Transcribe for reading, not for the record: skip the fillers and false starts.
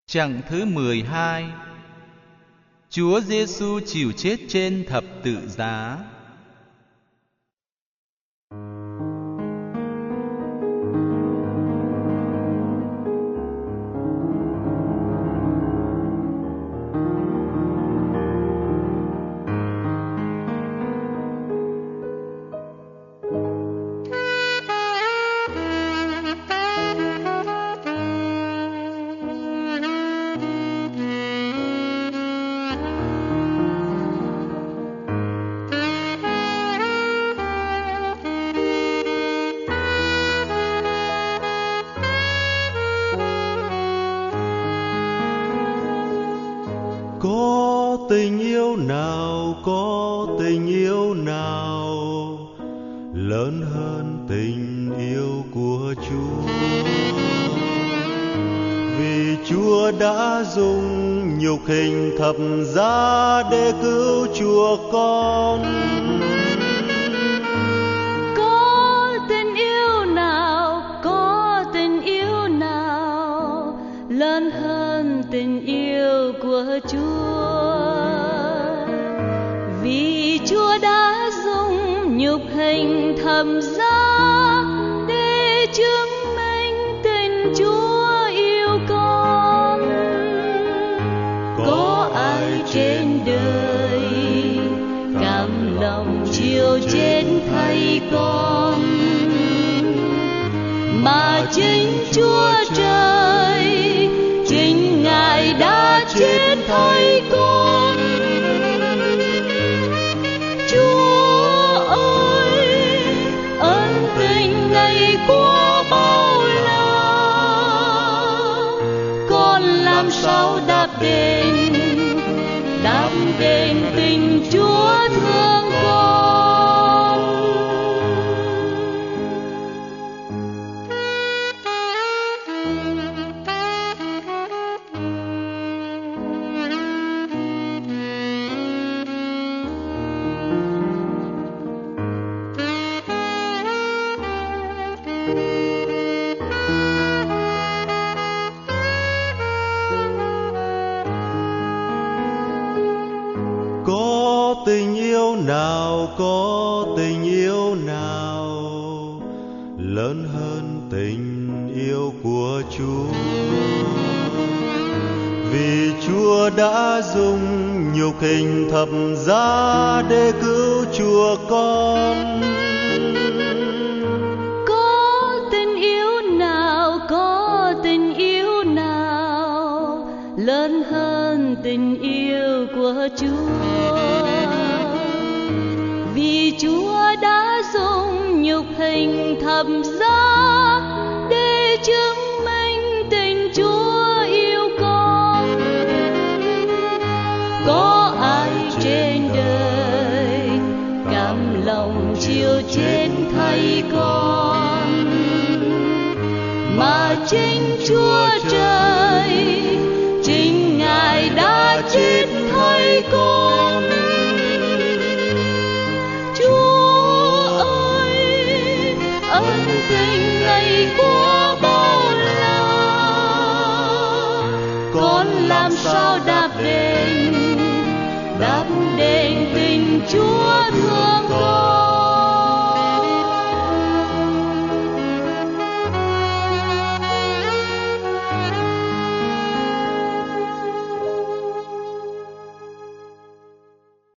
Chặng thứ 12. Chúa Giêsu chịu chết trên thập tự giá. Có tình yêu nào, có tình yêu nào lớn hơn tình yêu của Chúa? Vì Chúa đã dùng nhục hình thập giá để cứu chuộc con. Có tình yêu nào, có tình yêu nào lớn hơn tình yêu của Chúa? Vì Chúa đã dùng nhục hình thập giá để chứng minh tình Chúa yêu con. Có ai trên đời cam lòng chịu chết thay con, mà chính Chúa Trời, chính Ngài đã chết thay con. Chúa ơi, ân tình Ngài quá bao la, con làm sao đáp đền tình Chúa thương con. Có tình yêu nào, có tình yêu nào lớn hơn tình yêu của Chúa? Vì Chúa đã dùng nhục hình thập giá để cứu chuộc con. Có tình yêu nào, có tình yêu nào lớn hơn tình yêu của Chúa? Vì Chúa đã dùng nhục hình thập giá để chứng minh tình Chúa yêu con. Có ai trên đời cam lòng chịu chết thay con, mà chính Chúa Trời, chính Ngài đã chết thay con. Chúa ơi, ân tình Ngài quá bao la, con làm sao đáp đền tình Chúa thương con.